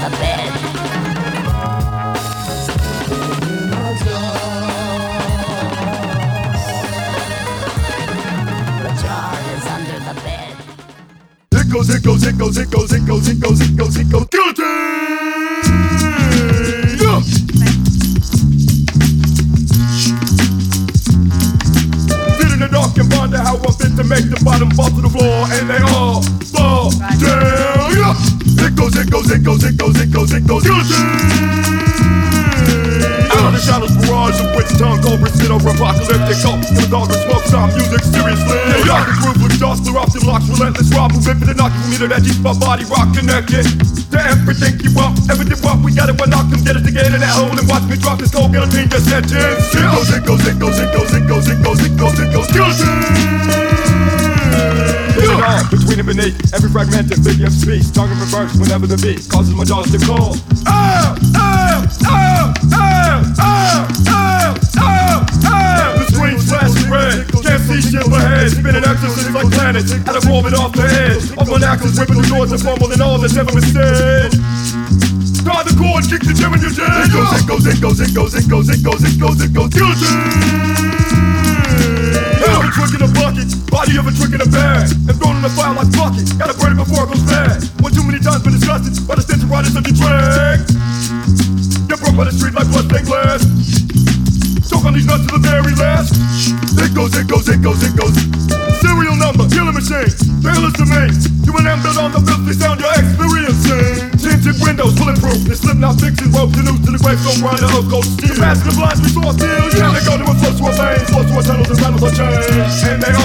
the bed. The jar is under the bed. It goes, it goes, it goes, it goes, it goes, it goes, it goes, it goes. Guilty! Yeah! Sit in the dark and wonder how I'm fit to make the bottom fall to the floor, and they all fall down. Yeah! It goes, it goes, it goes, it goes, it goes, it goes. Guilty! Out of the shadows, barrage of witch tongue, cobras sit over apocalyptic hope. In the dark, smoke some music seriously. Yeah, rock the groove with jaws, clear off the locks, relentless rob, who rip it and knock you from me to that deep my body rock connected to everything you want, everything what we got it, one knock them, get it together in that hole and watch me drop this cold guillotine your sentence. It goes, it goes, it goes, it goes, it goes, it goes, it goes, it goes, guilty! Between and beneath every fragmented figure of speech, tongue in reverse whenever the beat causes my jaws to call. The screen flashing red, can't see shit ahead. Spinning exorcists like planets, out of orbit off the edge of one axis, ripping the doors and fumble and all that's ever been said. Tie the cord, kick the gem in your jam. It goes, it goes, it goes, it goes, it goes, it goes, it goes, it goes, guilty! Of a trick in a bucket, body of a trick in a bag, and thrown in the fire like bucket. Gotta burn it before it goes bad. One too many times been disgusted by the stench of riders of your drag. Get broke by the street like bloodstained glass. Choke on these nuts to the very last. It goes, it goes, it goes, it goes. Serial number, killing machine, failures to me. You and them built on the filthy sound you're experiencing. Tinted windows, bulletproof, and slip knot fixing rope to noose to the grave, don't grind the hook, cold steel. Passing the blinds, we saw steel. Yeah, they go to a flow to a vein, flow to a tunnels and rattles a chain. And they